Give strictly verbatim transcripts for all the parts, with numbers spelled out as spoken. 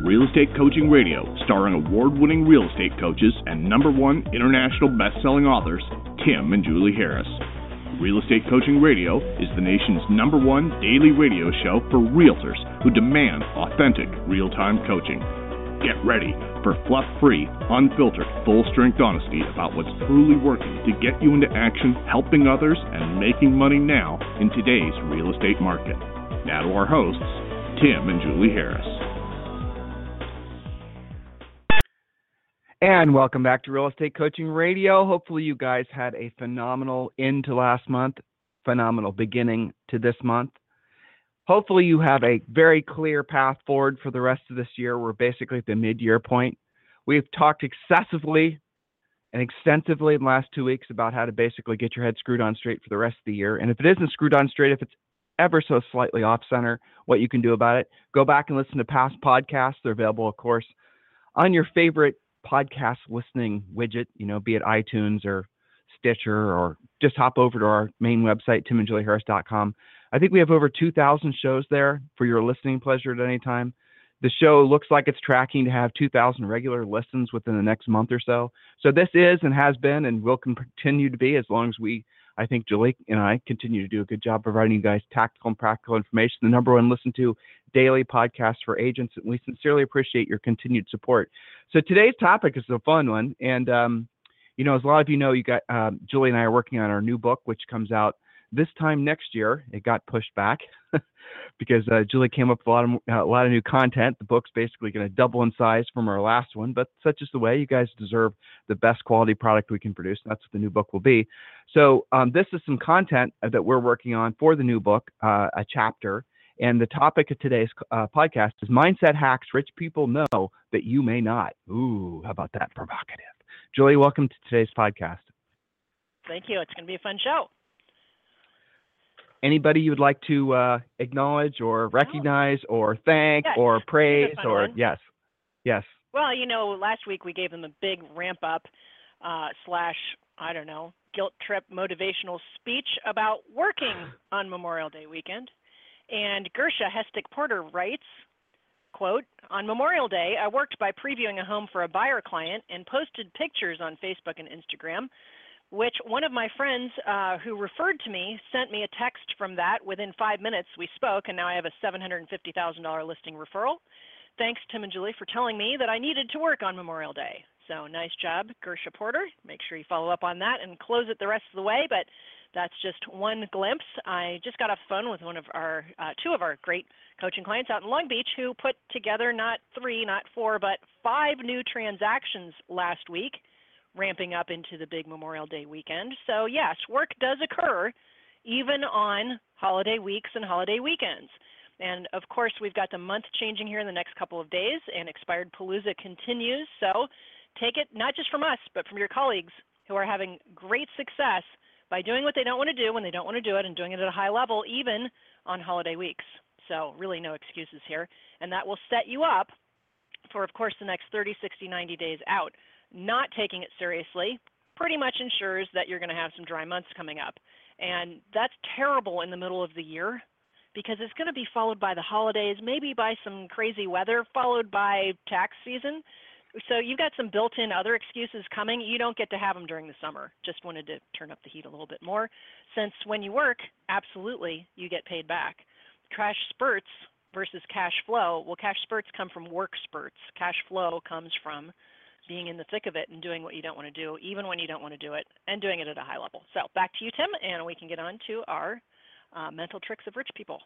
Real Estate Coaching Radio, starring award-winning real estate coaches and number one international best-selling authors, Tim and Julie Harris. Real Estate Coaching Radio is the nation's number one daily radio show for realtors who demand authentic, real-time coaching. Get ready for fluff-free, unfiltered, full-strength honesty about what's truly working to get you into action, helping others, and making money now in today's real estate market. Now to our hosts, Tim and Julie Harris. And welcome back to Real Estate Coaching Radio. Hopefully you guys had a phenomenal end to last month, phenomenal beginning to this month. Hopefully you have a very clear path forward for the rest of this year. We're basically at the mid-year point. We've talked excessively and extensively in the last two weeks about how to basically get your head screwed on straight for the rest of the year. And if it isn't screwed on straight, if it's ever so slightly off center, what you can do about it, go back and listen to past podcasts. They're available, of course, on your favorite podcast listening widget, you know, be it iTunes or Stitcher, or just hop over to our main website, tim and julie harris dot com. I think we have over two thousand shows there for your listening pleasure at any time. The show looks like it's tracking to have two thousand regular listens within the next month or so. So this is and has been and will continue to be, as long as we, I think Julie and I continue to do a good job providing you guys tactical and practical information, the number one listened to daily podcast for agents. And we sincerely appreciate your continued support. So today's topic is a fun one. And, um, you know, as a lot of you know, you got um, Julie and I are working on our new book, which comes out this time next year. It got pushed back because uh, Julie came up with a lot of uh, a lot of new content. The book's basically going to double in size from our last one, but such is the way. You guys deserve the best quality product we can produce. That's what the new book will be. So um, this is some content that we're working on for the new book, uh, a chapter. And the topic of today's uh, podcast is mindset hacks rich people know that you may not. Ooh, how about that? Provocative. Julie, welcome to today's podcast. Thank you. It's going to be a fun show. Anybody you would like to uh, acknowledge or recognize oh. or thank yes. or praise or one. yes, yes. Well, you know, last week we gave them a big ramp up uh, slash, I don't know, guilt trip motivational speech about working on Memorial Day weekend. And Gersha Hestick Porter writes, quote, on Memorial Day, I worked by previewing a home for a buyer client and posted pictures on Facebook and Instagram, which one of my friends uh, who referred to me sent me a text from that. Within five minutes, we spoke, and now I have a seven hundred fifty thousand dollars listing referral. Thanks, Tim and Julie, for telling me that I needed to work on Memorial Day. So nice job, Gersha Porter. Make sure you follow up on that and close it the rest of the way, but that's just one glimpse. I just got off the phone with one of our, uh, two of our great coaching clients out in Long Beach who put together not three, not four, but five new transactions last week, ramping up into the big Memorial Day weekend. So yes, work does occur even on holiday weeks and holiday weekends. And of course, we've got the month changing here in the next couple of days, and Expired Palooza continues. So take it not just from us, but from your colleagues who are having great success by doing what they don't want to do when they don't want to do it, and doing it at a high level, even on holiday weeks. So really no excuses here. And that will set you up for, of course, the next thirty, sixty, ninety days out. Not taking it seriously pretty much ensures that you're going to have some dry months coming up. And that's terrible in the middle of the year, because it's going to be followed by the holidays, maybe by some crazy weather, followed by tax season. So you've got some built-in other excuses coming. You don't get to have them during the summer. Just wanted to turn up the heat a little bit more, since when you work, absolutely, you get paid back. Cash spurts versus cash flow. Well, cash spurts come from work spurts. Cash flow comes from being in the thick of it and doing what you don't want to do, even when you don't want to do it, and doing it at a high level. So back to you, Tim, and we can get on to our uh, mental tricks of rich people.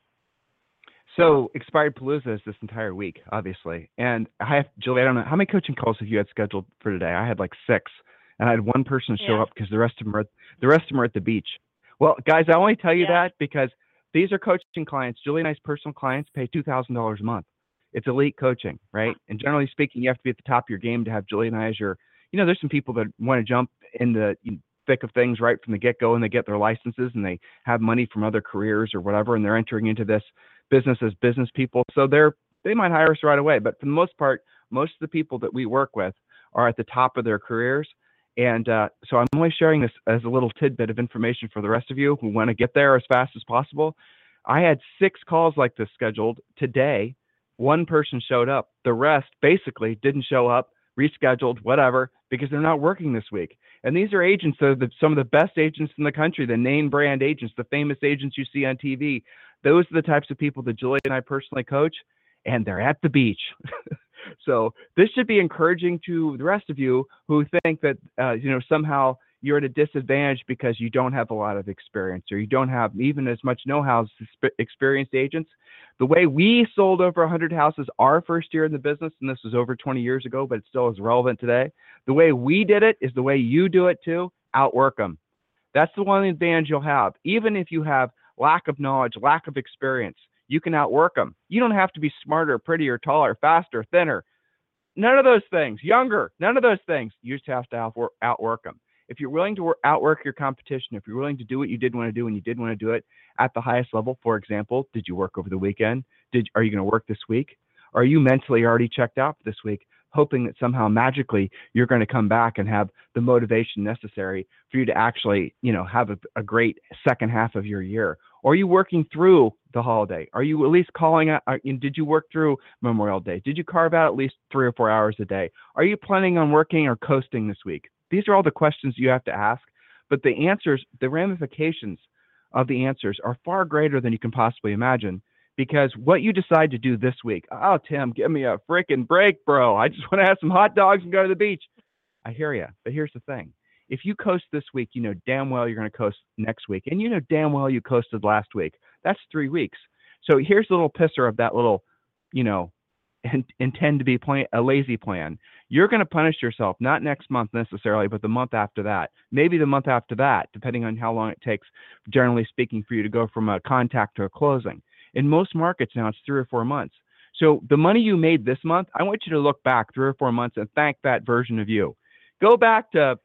So Expired Palooza is this entire week, obviously. And I have, Julie, I don't know, how many coaching calls have you had scheduled for today? I had like six, and I had one person show yeah. up because the rest of them are, the rest of them are at the beach. Well, guys, I only tell you yeah. that because these are coaching clients. Julie and I's personal clients pay two thousand dollars a month. It's elite coaching, right? And generally speaking, you have to be at the top of your game to have Julie and I as your, you know, there's some people that want to jump in the thick of things right from the get-go, and they get their licenses and they have money from other careers or whatever, and they're entering into this business as business people. So they're, they might hire us right away. But for the most part, most of the people that we work with are at the top of their careers. And uh, so I'm only sharing this as a little tidbit of information for the rest of you who want to get there as fast as possible. I had six calls like this scheduled today one person showed up. The rest basically didn't show up, rescheduled, whatever, because they're not working this week. And these are agents that are the, some of the best agents in the country, the name brand agents, the famous agents you see on T V. Those are the types of people that Julie and I personally coach, and they're at the beach. So this should be encouraging to the rest of you who think that, uh, you know, somehow you're at a disadvantage because you don't have a lot of experience or you don't have even as much know-how as experienced agents. The way we sold over one hundred houses our first year in the business, and this was over twenty years ago, but it still is relevant today. The way we did it is the way you do it too. Outwork them. That's the one advantage you'll have. Even if you have lack of knowledge, lack of experience, you can outwork them. You don't have to be smarter, prettier, taller, faster, thinner. None of those things. Younger. None of those things. You just have to outwork, outwork them. If you're willing to work, outwork your competition, if you're willing to do what you did want to do and you did want to do it at the highest level, for example, did you work over the weekend? Did Are you going to work this week? Or are you mentally already checked out for this week, hoping that somehow magically you're going to come back and have the motivation necessary for you to actually, you know, have a, a great second half of your year? Or are you working through the holiday? Are you at least calling out, uh, did you work through Memorial Day? Did you carve out at least three or four hours a day? Are you planning on working or coasting this week? These are all the questions you have to ask, but the answers, the ramifications of the answers are far greater than you can possibly imagine, because what you decide to do this week, oh, Tim, give me a freaking break, bro. I just want to have some hot dogs and go to the beach. I hear you, but here's the thing. If you coast this week, you know damn well you're going to coast next week, and you know damn well you coasted last week. That's three weeks. So here's the little pisser of that little, you know, and intend to be plan, a lazy plan. You're going to punish yourself, not next month necessarily, but the month after that, maybe the month after that, depending on how long it takes, generally speaking, for you to go from a contact to a closing. In most markets now, it's three or four months. So the money you made this month, I want you to look back three or four months and thank that version of you. Go back to,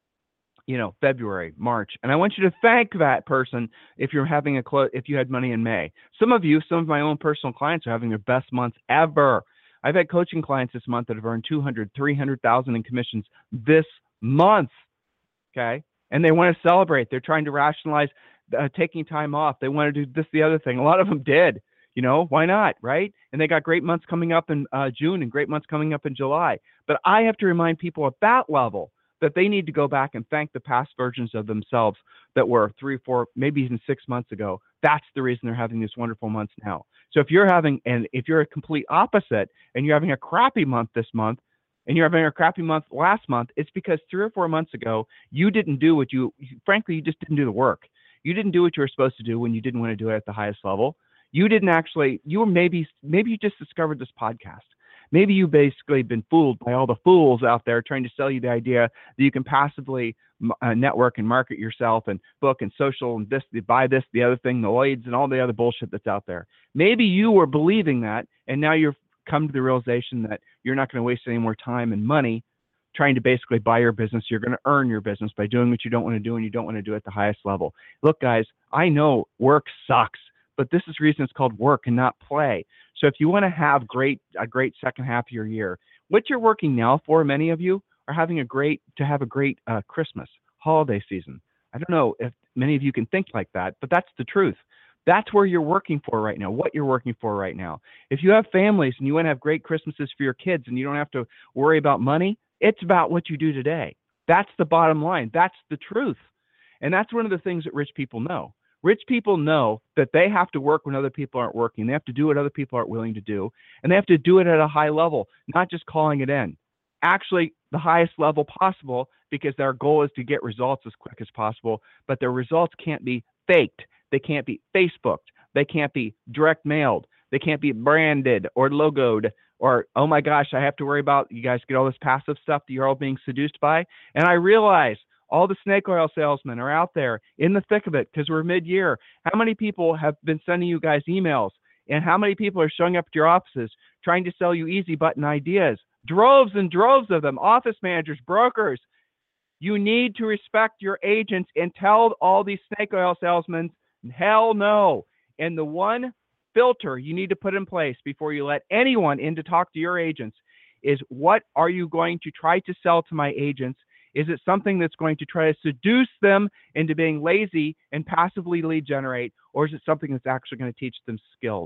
you know, February, March, and I want you to thank that person if you're having a close, if you had money in May. Some of you, some of my own personal clients are having their best months ever. I've had coaching clients this month that have earned two hundred, three hundred thousand in commissions this month. Okay. And they want to celebrate. They're trying to rationalize uh, taking time off. They want to do this, the other thing. A lot of them did, you know, why not? Right. And they got great months coming up in uh, June and great months coming up in July. But I have to remind people at that level that they need to go back and thank the past versions of themselves that were three, four, maybe even six months ago. That's the reason they're having these wonderful months now. So if you're having, and if you're a complete opposite and you're having a crappy month this month and you're having a crappy month last month, it's because three or four months ago, you didn't do what you, frankly, you just didn't do the work. You didn't do what you were supposed to do when you didn't want to do it at the highest level. You didn't actually, you were maybe, maybe you just discovered this podcast. Maybe you basically been fooled by all the fools out there trying to sell you the idea that you can passively uh, network and market yourself and book and social and this, buy this, the other thing, the Lloyds and all the other bullshit that's out there. Maybe you were believing that, and now you've come to the realization that you're not going to waste any more time and money trying to basically buy your business. You're going to earn your business by doing what you don't want to do, and you don't want to do it at the highest level. Look, guys, I know work sucks, but this is the reason it's called work and not play. So if you want to have great a great second half of your year, what you're working now for, many of you are having a great to have a great uh, Christmas holiday season. I don't know if many of you can think like that, but that's the truth. That's where you're working for right now, what you're working for right now. If you have families and you want to have great Christmases for your kids and you don't have to worry about money, it's about what you do today. That's the bottom line. That's the truth. And that's one of the things that rich people know. Rich people know that they have to work when other people aren't working. They have to do what other people aren't willing to do. And they have to do it at a high level, not just calling it in. Actually, the highest level possible, because their goal is to get results as quick as possible. But their results can't be faked. They can't be Facebooked. They can't be direct mailed. They can't be branded or logoed or, oh my gosh, I have to worry about, you guys get all this passive stuff that you're all being seduced by. And I realize all the snake oil salesmen are out there in the thick of it because we're mid-year. How many people have been sending you guys emails? And how many people are showing up at your offices trying to sell you easy button ideas? Droves and droves of them, office managers, brokers. You need to respect your agents and tell all these snake oil salesmen, hell no. And the one filter you need to put in place before you let anyone in to talk to your agents is, what are you going to try to sell to my agents? Is it something that's going to try to seduce them into being lazy and passively lead generate, or is it something that's actually going to teach them skills?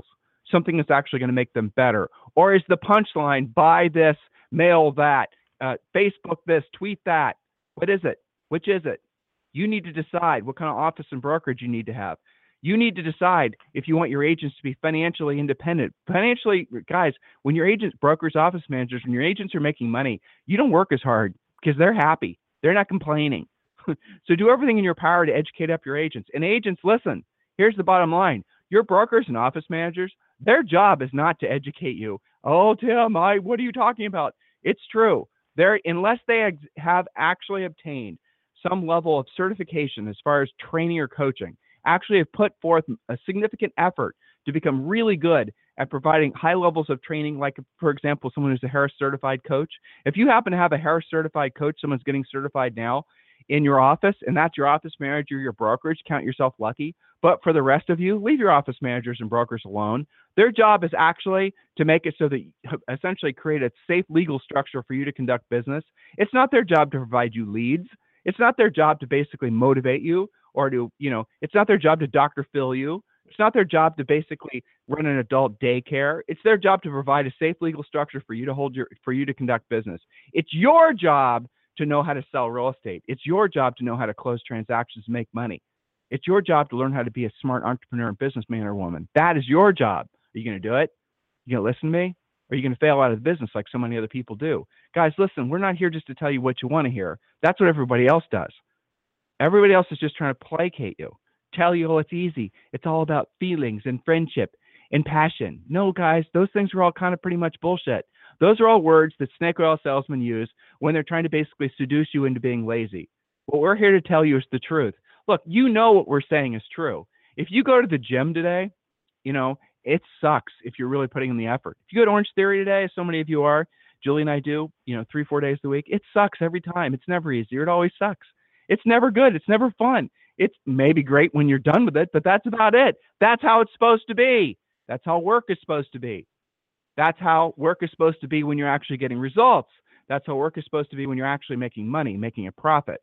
something that's actually going to make them better? Or is the punchline, buy this, mail that, uh, Facebook this, tweet that? What is it? Which is it? You need to decide what kind of office and brokerage you need to have. You need to decide if you want your agents to be financially independent. Financially, guys, when your agents, brokers, office managers, when your agents are making money, you don't work as hard because they're happy. They're not complaining. So do everything in your power to educate up your agents. And agents, listen, here's the bottom line. Your brokers and office managers, their job is not to educate you. Oh, Tim, I, what are you talking about? It's true. They're, unless they ex- have actually obtained some level of certification as far as training or coaching, actually have put forth a significant effort to become really good at providing high levels of training, like, for example, someone who's a Harris certified coach. If you happen to have a Harris certified coach, someone's getting certified now in your office, and that's your office manager, your brokerage, count yourself lucky. But for the rest of you, leave your office managers and brokers alone. Their job is actually to make it so that you essentially create a safe legal structure for you to conduct business. It's not their job to provide you leads. It's not their job to basically motivate you or to, you know, it's not their job to Doctor Phil you. It's not their job to basically run an adult daycare. It's their job to provide a safe legal structure for you to hold your, for you to conduct business. It's your job to know how to sell real estate. It's your job to know how to close transactions and make money. It's your job to learn how to be a smart entrepreneur and businessman or woman. That is your job. Are you going to do it? You going to listen to me? Or are you going to fail out of the business like so many other people do? Guys, listen, we're not here just to tell you what you want to hear. That's what everybody else does. Everybody else is just trying to placate you, tell you, oh, it's easy. It's all about feelings and friendship and passion. No, guys, those things are all kind of pretty much bullshit. Those are all words that snake oil salesmen use when they're trying to basically seduce you into being lazy. What we're here to tell you is the truth. Look, you know what we're saying is true. If you go to the gym today, you know, it sucks if you're really putting in the effort. If you go to Orange Theory today, as so many of you are, Julie and I do, you know, three, four days a week, it sucks every time. It's never easier. It always sucks. It's never good. It's never fun. It's maybe great when you're done with it, but that's about it. That's how it's supposed to be. That's how work is supposed to be. That's how work is supposed to be when you're actually getting results. That's how work is supposed to be when you're actually making money, making a profit.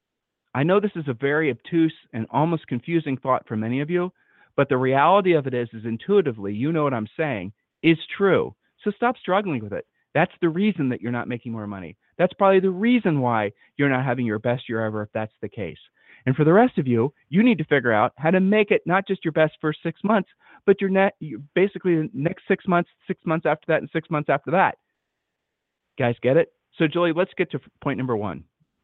I know this is a very obtuse and almost confusing thought for many of you, but the reality of it is, is intuitively, you know what I'm saying, is true. So stop struggling with it. That's the reason that you're not making more money. That's probably the reason why you're not having your best year ever, if that's the case. And for the rest of you, you need to figure out how to make it not just your best first six months, but your net, basically the next six months, six months after that, and six months after that. Guys, get it? So, Julie, let's get to point number one.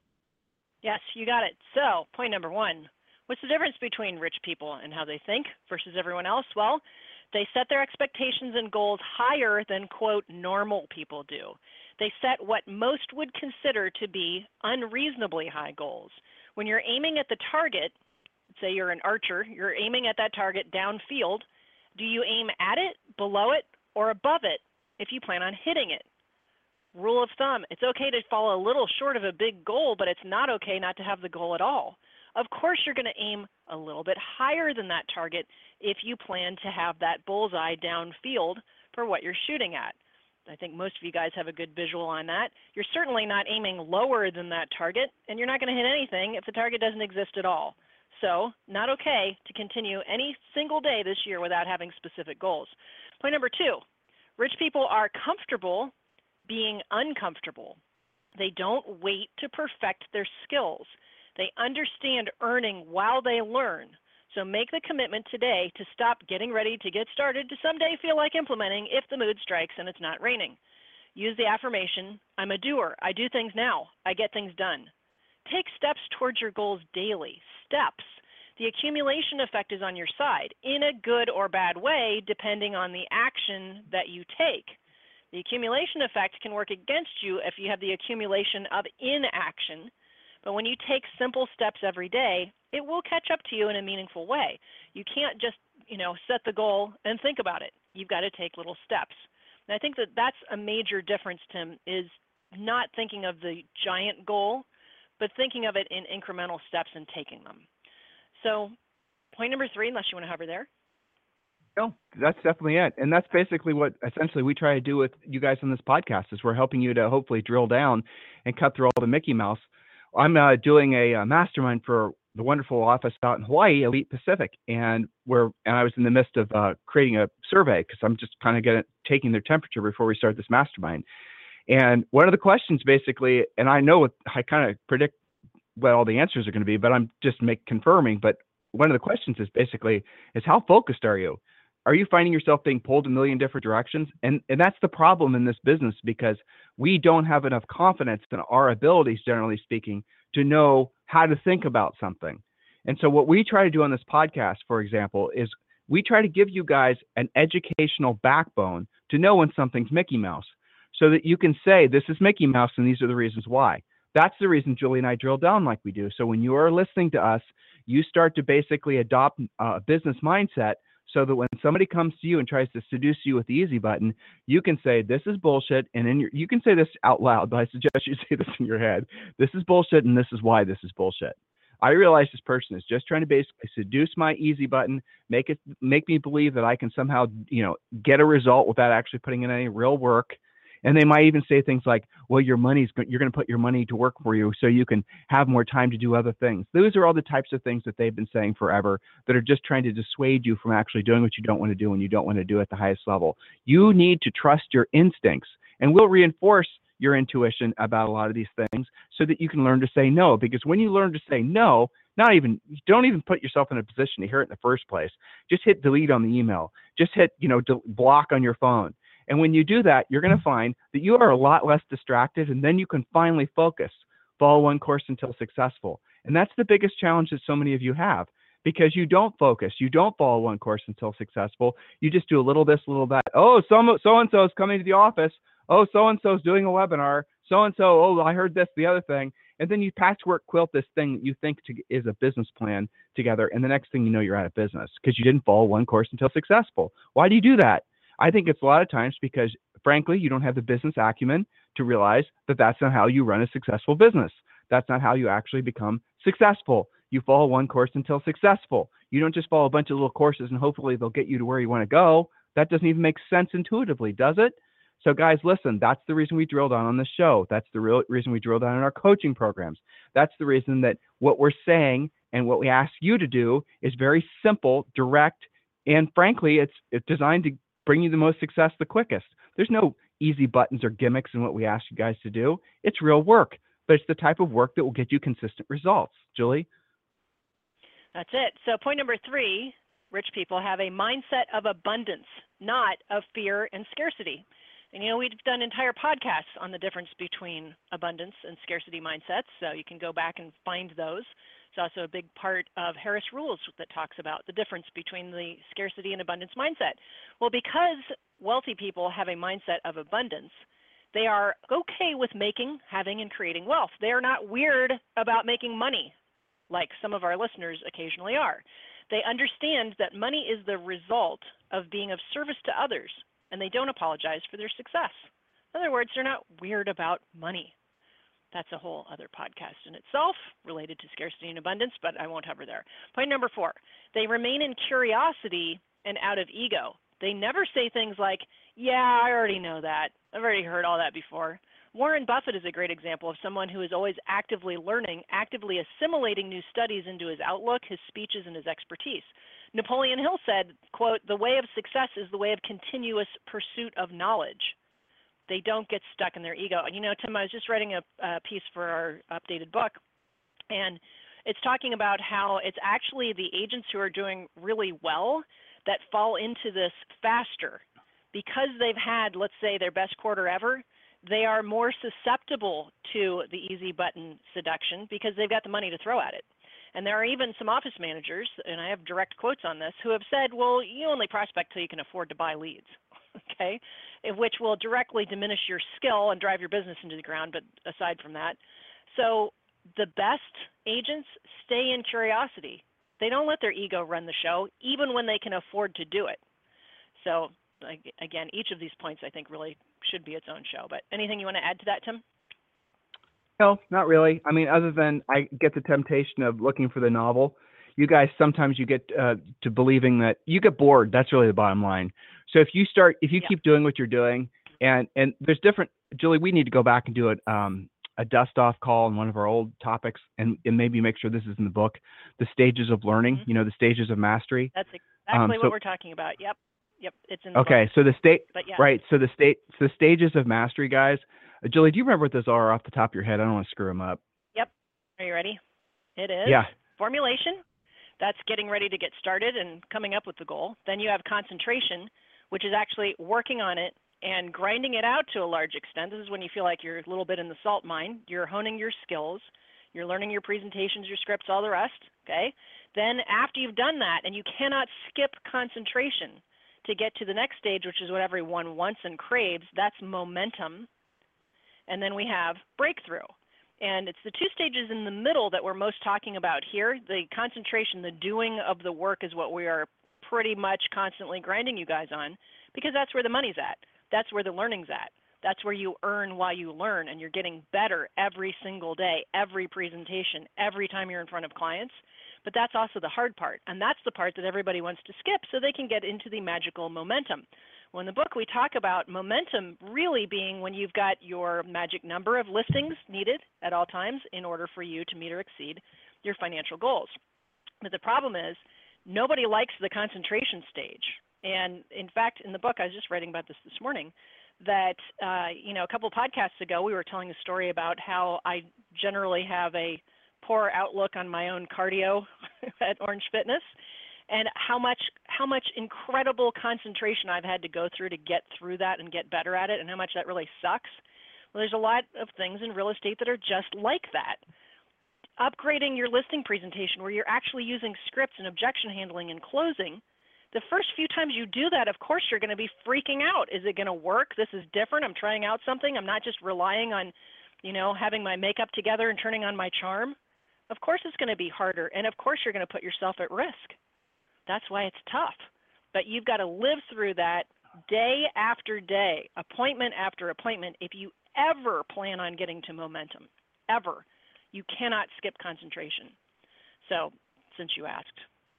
Yes, you got it. So, point number one, what's the difference between rich people and how they think versus everyone else? Well, they set their expectations and goals higher than, quote, normal people do. They set what most would consider to be unreasonably high goals. When you're aiming at the target, say you're an archer, you're aiming at that target downfield, do you aim at it, below it, or above it if you plan on hitting it? Rule of thumb, it's okay to fall a little short of a big goal, but it's not okay not to have the goal at all. Of course, you're going to aim a little bit higher than that target if you plan to have that bullseye downfield for what you're shooting at. I think most of you guys have a good visual on that. You're certainly not aiming lower than that target, and you're not going to hit anything if the target doesn't exist at all. So, not okay to continue any single day this year without having specific goals. Point number two, rich people are comfortable being uncomfortable. They don't wait to perfect their skills. They understand earning while they learn. So make the commitment today to stop getting ready to get started to someday feel like implementing if the mood strikes and it's not raining. Use the affirmation, I'm a doer. I do things now. I get things done. Take steps towards your goals daily. Steps. The accumulation effect is on your side in a good or bad way depending on the action that you take. The accumulation effect can work against you if you have the accumulation of inaction. But when you take simple steps every day, it will catch up to you in a meaningful way. You can't just, you know, set the goal and think about it. You've got to take little steps. And I think that that's a major difference, Tim, is not thinking of the giant goal, but thinking of it in incremental steps and taking them. So point number three, unless you want to hover there. No, that's definitely it. And that's basically what essentially we try to do with you guys on this podcast is we're helping you to hopefully drill down and cut through all the Mickey Mouse. I'm uh, doing a, a mastermind for the wonderful office out in Hawaii, Elite Pacific, and we're and I was in the midst of uh, creating a survey because I'm just kind of getting taking their temperature before we start this mastermind. And one of the questions basically, and I know what I kind of predict what all the answers are going to be, but I'm just make confirming. But one of the questions is basically is how focused are you? Are you finding yourself being pulled a million different directions? And and that's the problem in this business, because we don't have enough confidence in our abilities, generally speaking, to know how to think about something. And so what we try to do on this podcast, for example, is we try to give you guys an educational backbone to know when something's Mickey Mouse, so that you can say, this is Mickey Mouse and these are the reasons why. That's the reason Julie and I drill down like we do. So when you are listening to us, you start to basically adopt a business mindset, so that when somebody comes to you and tries to seduce you with the easy button, you can say, this is bullshit. And in your, you can say this out loud, but I suggest you say this in your head. This is bullshit, and this is why this is bullshit. I realize this person is just trying to basically seduce my easy button, make it make me believe that I can somehow, you know, get a result without actually putting in any real work. And they might even say things like, well, your money's you're going to put your money to work for you so you can have more time to do other things. Those are all the types of things that they've been saying forever that are just trying to dissuade you from actually doing what you don't want to do when you don't want to do at the highest level. You need to trust your instincts, and we'll reinforce your intuition about a lot of these things so that you can learn to say no. Because when you learn to say no, not even, don't even put yourself in a position to hear it in the first place. Just hit delete on the email. Just hit, you know, block on your phone. And when you do that, you're going to find that you are a lot less distracted, and then you can finally focus, follow one course until successful. And that's the biggest challenge that so many of you have, because you don't focus. You don't follow one course until successful. You just do a little this, a little that. Oh, so, so-and-so is coming to the office. Oh, so-and-so is doing a webinar. So-and-so, oh, I heard this, the other thing. And then you patchwork quilt this thing that you think to, is a business plan together. And the next thing you know, you're out of business because you didn't follow one course until successful. Why do you do that? I think it's a lot of times because, frankly, you don't have the business acumen to realize that that's not how you run a successful business. That's not how you actually become successful. You follow one course until successful. You don't just follow a bunch of little courses and hopefully they'll get you to where you want to go. That doesn't even make sense intuitively, does it? So guys, listen, that's the reason we drill down on this show. That's the real reason we drill down in our coaching programs. That's the reason that what we're saying and what we ask you to do is very simple, direct, and frankly, it's, it's designed to bring you the most success the quickest. There's no easy buttons or gimmicks in what we ask you guys to do. It's real work, but it's the type of work that will get you consistent results. Julie? That's it. So point number three, rich people have a mindset of abundance, not of fear and scarcity. And, you know, we've done entire podcasts on the difference between abundance and scarcity mindsets, so you can go back and find those. It's also a big part of Harris Rules that talks about the difference between the scarcity and abundance mindset. Well, because wealthy people have a mindset of abundance, they are okay with making, having, and creating wealth. They are not weird about making money like some of our listeners occasionally are. They understand that money is the result of being of service to others, and they don't apologize for their success. In other words, they're not weird about money. That's a whole other podcast in itself related to scarcity and abundance, but I won't hover there. Point number four, they remain in curiosity and out of ego. They never say things like, yeah, I already know that. I've already heard all that before. Warren Buffett is a great example of someone who is always actively learning, actively assimilating new studies into his outlook, his speeches, and his expertise. Napoleon Hill said, quote, the way of success is the way of continuous pursuit of knowledge. They don't get stuck in their ego. You know, Tim, I was just writing a, a piece for our updated book, and it's talking about how it's actually the agents who are doing really well that fall into this faster. Because they've had, let's say, their best quarter ever, they are more susceptible to the easy button seduction because they've got the money to throw at it. And there are even some office managers, and I have direct quotes on this, who have said, well, you only prospect till you can afford to buy leads, okay, which will directly diminish your skill and drive your business into the ground, but aside from that. So the best agents stay in curiosity. They don't let their ego run the show, even when they can afford to do it. So again, each of these points I think really should be its own show. But anything you want to add to that, Tim? No, not really. I mean, other than I get the temptation of looking for the novel. You guys, sometimes you get uh, to believing that you get bored. That's really the bottom line. So if you start, if you yeah. keep doing what you're doing, and and there's different, Julie, we need to go back and do it. Um, a dust-off call on one of our old topics, and, and maybe make sure this is in the book, the stages of learning, Mm-hmm. you know, the stages of mastery. That's exactly Um, what so- we're talking about. Yep. Yep. It's in the Okay, book. so the state, But yeah. right? So the state, so the stages of mastery, guys. Uh, Julie, do you remember what those are off the top of your head? I don't want to screw them up. Yep. Are you ready? It is Yeah. formulation. That's getting ready to get started and coming up with the goal. Then you have concentration, which is actually working on it and grinding it out to a large extent. This is when you feel like you're a little bit in the salt mine. You're honing your skills. You're learning your presentations, your scripts, all the rest. Okay. Then after you've done that, and you cannot skip concentration to get to the next stage, which is what everyone wants and craves, that's momentum. And then we have breakthrough. And it's the two stages in the middle that we're most talking about here. The concentration, the doing of the work is what we are pretty much constantly grinding you guys on, because that's where the money's at. That's where the learning's at. That's where you earn while you learn, and you're getting better every single day, every presentation, every time you're in front of clients. But that's also the hard part, and that's the part that everybody wants to skip so they can get into the magical momentum. Well, in the book, we talk about momentum really being when you've got your magic number of listings needed at all times in order for you to meet or exceed your financial goals. But the problem is nobody likes the concentration stage. And in fact, in the book, I was just writing about this this morning, that uh, you know, a couple of podcasts ago, we were telling a story about how I generally have a poor outlook on my own cardio at Orange Fitness, and how much how much incredible concentration I've had to go through to get through that and get better at it, and how much that really sucks. Well, there's a lot of things in real estate that are just like that. Upgrading your listing presentation where you're actually using scripts and objection handling and closing, the first few times you do that, of course, you're going to be freaking out. Is it going to work? This is different. I'm trying out something. I'm not just relying on, you know, having my makeup together and turning on my charm. Of course it's going to be harder, and of course you're going to put yourself at risk. That's why it's tough. But you've got to live through that day after day, appointment after appointment. If you ever plan on getting to momentum, ever, you cannot skip concentration. So, since you asked.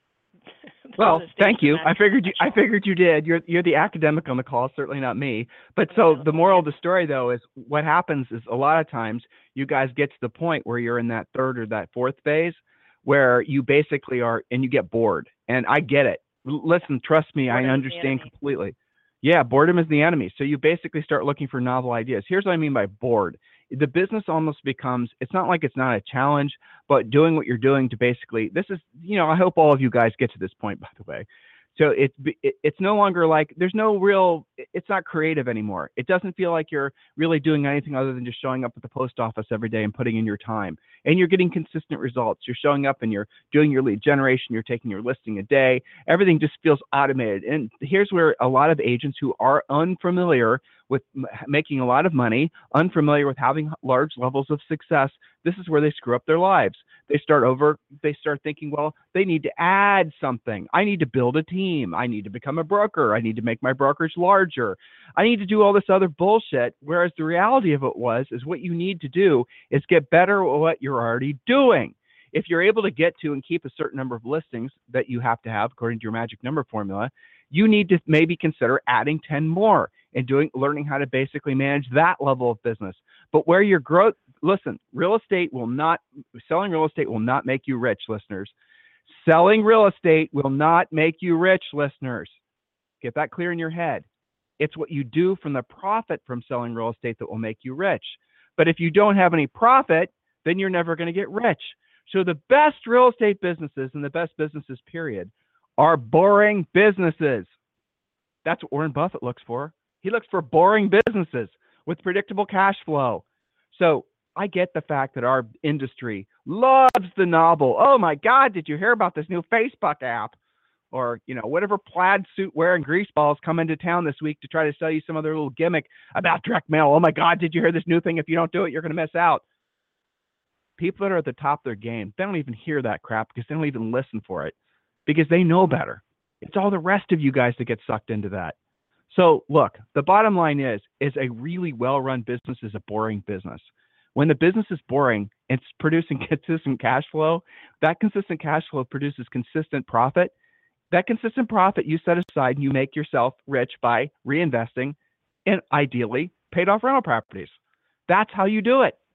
Well, thank you. I figured you. I figured you did. You're you're the academic on the call, certainly not me. But so the moral of the story, though, is what happens is a lot of times you guys get to the point where you're in that third or that fourth phase, where you basically are, and you get bored. And I get it. L- Listen, trust me, I understand completely. Yeah, boredom is the enemy. So you basically start looking for novel ideas. Here's what I mean by bored. The business almost becomes, it's not like it's not a challenge, but doing what you're doing to basically, this is, you know, I hope all of you guys get to this point, by the way. So it's it, it's no longer like, there's no real, it's not creative anymore. It doesn't feel like you're really doing anything other than just showing up at the post office every day and putting in your time. And you're getting consistent results. You're showing up and you're doing your lead generation. You're taking your listing a day. Everything just feels automated. And here's where a lot of agents who are unfamiliar with m- making a lot of money, unfamiliar with having large levels of success, this is where they screw up their lives. They start over, they start thinking, well, they need to add something. I need to build a team. I need to become a broker. I need to make my brokerage larger. I need to do all this other bullshit. Whereas the reality of it was, is what you need to do is get better at what you're already doing. If you're able to get to and keep a certain number of listings that you have to have according to your magic number formula, you need to maybe consider adding ten more and doing, learning how to basically manage that level of business. But where your growth, listen, real estate will not, selling real estate will not make you rich, listeners. Selling real estate will not make you rich, listeners. Get that clear in your head. It's what you do from the profit from selling real estate that will make you rich. But if you don't have any profit, then you're never going to get rich. So the best real estate businesses and the best businesses, period, are boring businesses. That's what Warren Buffett looks for. He looks for boring businesses with predictable cash flow. So I get the fact that our industry loves the novel. Oh my God, did you hear about this new Facebook app? Or, you know, whatever plaid suit wearing greaseballs come into town this week to try to sell you some other little gimmick about direct mail. Oh my God, did you hear this new thing? If you don't do it, you're going to miss out. People that are at the top of their game, they don't even hear that crap because they don't even listen for it because they know better. It's all the rest of you guys that get sucked into that. So look, the bottom line is, is a really well-run business is a boring business. When the business is boring, it's producing consistent cash flow. That consistent cash flow produces consistent profit. That consistent profit you set aside and you make yourself rich by reinvesting in ideally paid off rental properties. That's how you do it.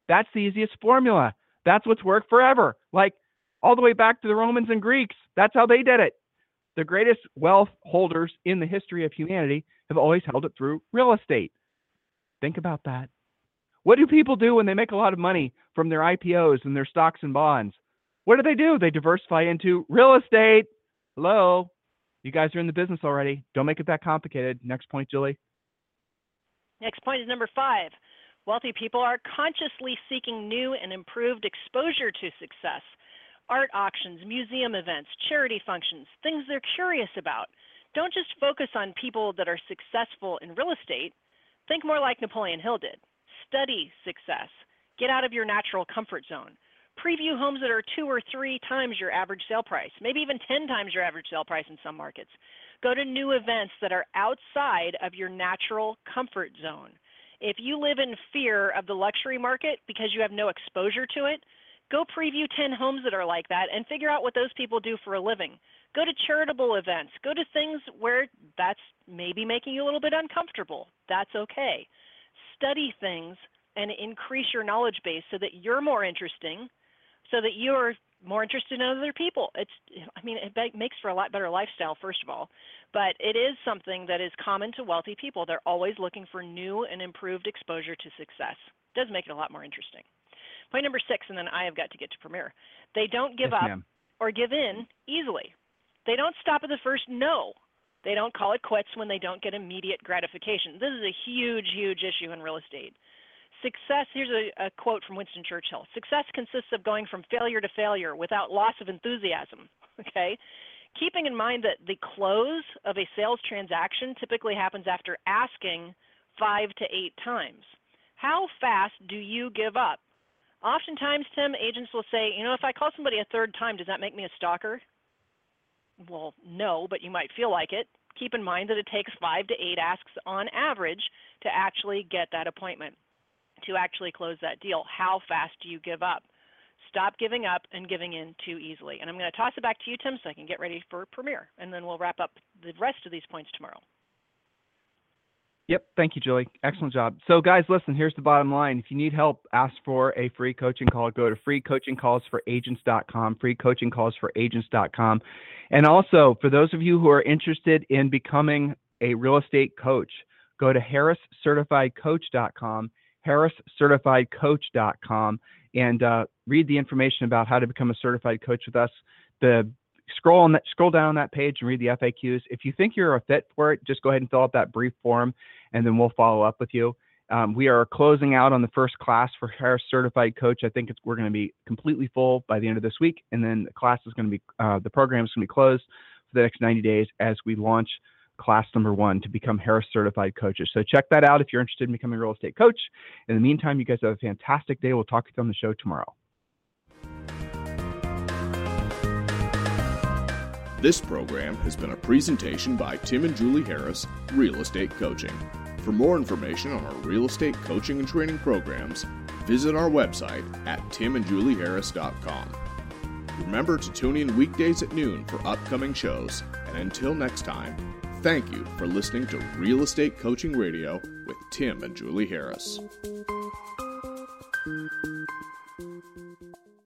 That's the easiest formula. That's what's worked forever. Like all the way back to the Romans and Greeks. That's how they did it. The greatest wealth holders in the history of humanity have always held it through real estate. Think about that. What do people do when they make a lot of money from their I P Os and their stocks and bonds? What do they do? They diversify into real estate. Hello? You guys are in the business already. Don't make it that complicated. Next point, Julie. Next point is number five. Wealthy people are consciously seeking new and improved exposure to success. Art auctions, museum events, charity functions, things they're curious about. Don't just focus on people that are successful in real estate. Think more like Napoleon Hill did. Study success. Get out of your natural comfort zone. Preview homes that are two or three times your average sale price, maybe even ten times your average sale price in some markets. Go to new events that are outside of your natural comfort zone. If you live in fear of the luxury market because you have no exposure to it, go preview ten homes that are like that and figure out what those people do for a living. Go to charitable events. Go to things where that's maybe making you a little bit uncomfortable. That's okay. Study things and increase your knowledge base so that you're more interesting, so that you're more interested in other people. It's, I mean, it makes for a lot better lifestyle, first of all, but it is something that is common to wealthy people. They're always looking for new and improved exposure to success. It does make it a lot more interesting. Point number six, and then I have got to get to Premier. They don't give Yes, up ma'am. or give in easily. They don't stop at the first no. They don't call it quits when they don't get immediate gratification. This is a huge, huge issue in real estate. Success, here's a, a quote from Winston Churchill. Success consists of going from failure to failure without loss of enthusiasm, okay? Keeping in mind that the close of a sales transaction typically happens after asking five to eight times. How fast do you give up? Oftentimes, Tim, agents will say, you know, if I call somebody a third time, does that make me a stalker? Well, no, but you might feel like it. Keep in mind that it takes five to eight asks on average to actually get that appointment, to actually close that deal. How fast do you give up? Stop giving up and giving in too easily. And I'm going to toss it back to you, Tim, so I can get ready for Premier, and then we'll wrap up the rest of these points tomorrow. Yep. Thank you, Julie. Excellent job. So guys, listen, here's the bottom line. If you need help, ask for a free coaching call. Go to free coaching calls for agents dot com, free coaching calls for agents dot com. And also, for those of you who are interested in becoming a real estate coach, go to harris certified coach dot com, harris certified coach dot com, and uh, read the information about how to become a certified coach with us. The Scroll on that, scroll down on that page and read the F A Qs. If you think you're a fit for it, just go ahead and fill out that brief form, and then we'll follow up with you. Um, we are closing out on the first class for Harris Certified Coach. I think it's, we're going to be completely full by the end of this week, and then the class is going to be, uh, the program is going to be closed for the next ninety days as we launch class number one to become Harris Certified Coaches. So check that out if you're interested in becoming a real estate coach. In the meantime, you guys have a fantastic day. We'll talk to you on the show tomorrow. This program has been a presentation by Tim and Julie Harris, Real Estate Coaching. For more information on our real estate coaching and training programs, visit our website at tim and julie harris dot com. Remember to tune in weekdays at noon for upcoming shows, and until next time, thank you for listening to Real Estate Coaching Radio with Tim and Julie Harris.